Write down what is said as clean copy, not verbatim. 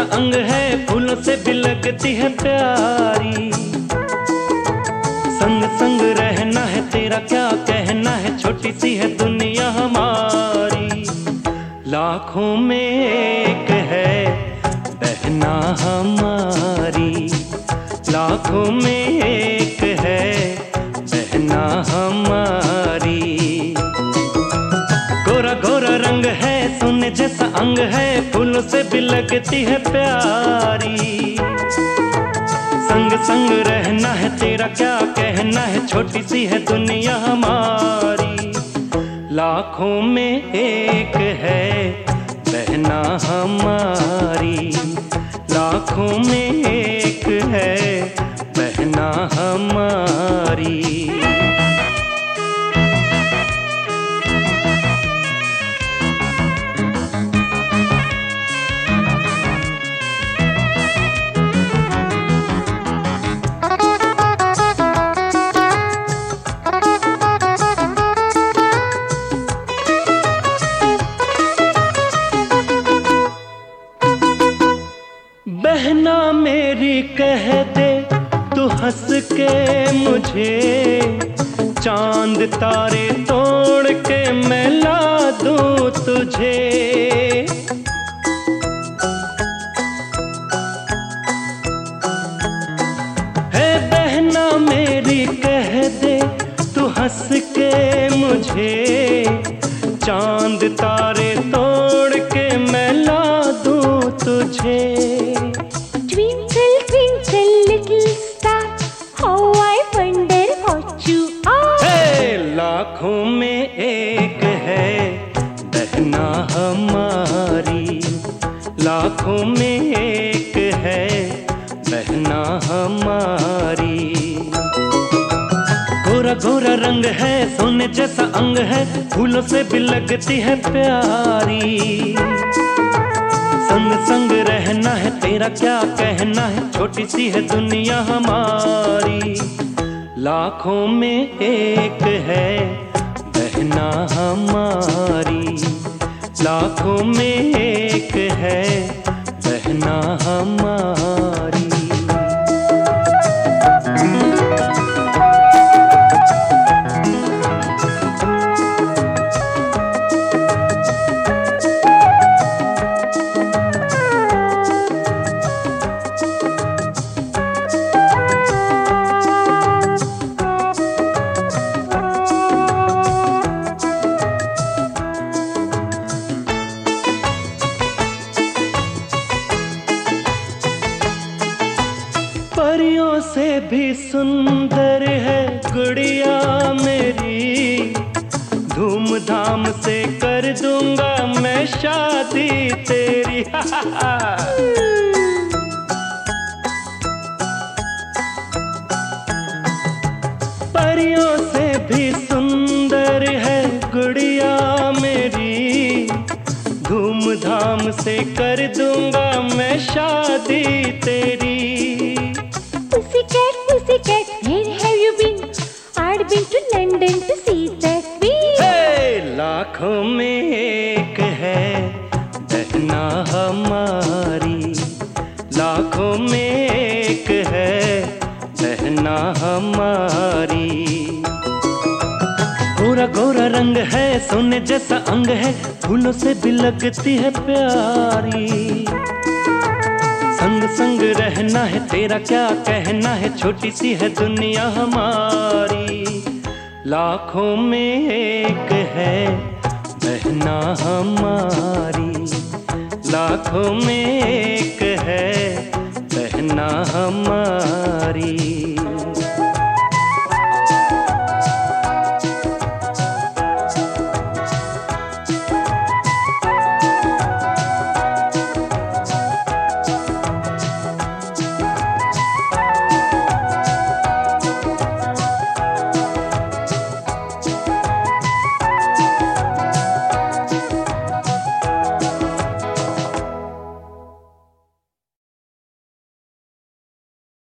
जैसा अंग है, फूलों से भी लगती है प्यारी। संग संग रहना है, तेरा क्या कहना है, छोटी सी है दुनिया हमारी। लाखों में एक है बहना हमारी, लाखों में एक है बहना हमारी। गोरा गोरा रंग है, सोने जैसा अंग है, फूलों से भी लगती है प्यारी। संग संग रहना है, तेरा क्या कहना है, छोटी सी है दुनिया हमारी। लाखों में एक है बहना हमारी, लाखों में एक है बहना हमारी। बहना मेरी कह दे तू हंस के मुझे, चांद तारे तोड़ के मैं ला दूं तुझे। है बहना मेरी कह दे तू हंस के मुझे, चांद तारे तोड़ के मैं ला दूं तुझे। लाखों में एक है बहना हमारी, लाखों में एक है बहना हमारी। गोरा गोरा रंग है, सोने जैसा अंग है, फूलों से भी लगती है प्यारी। संग संग रहना है, तेरा क्या कहना है, छोटी सी है दुनिया हमारी। लाखों में एक है बहना हमारी, लाखों में एक है बहना हमारी। परियों से भी सुंदर है गुड़िया मेरी, धूमधाम से कर दूंगा मैं शादी तेरी। परियों से भी सुंदर है गुड़िया मेरी, धूमधाम से कर दूंगा मैं शादी तेरी। Pussycat, where have you been? I'd been to London to see that queen. Hey, लाखों में एक है बहना हमारी, लाखों में एक है बहना हमारी। गोरा गोरा रंग है, सोने जैसा अंग है, फूलों से भी लगती है प्यारी। संग संग रहना है, तेरा क्या कहना है, छोटी सी है दुनिया हमारी। लाखों में एक है बहना हमारी, लाखों में एक है बहना हमारी।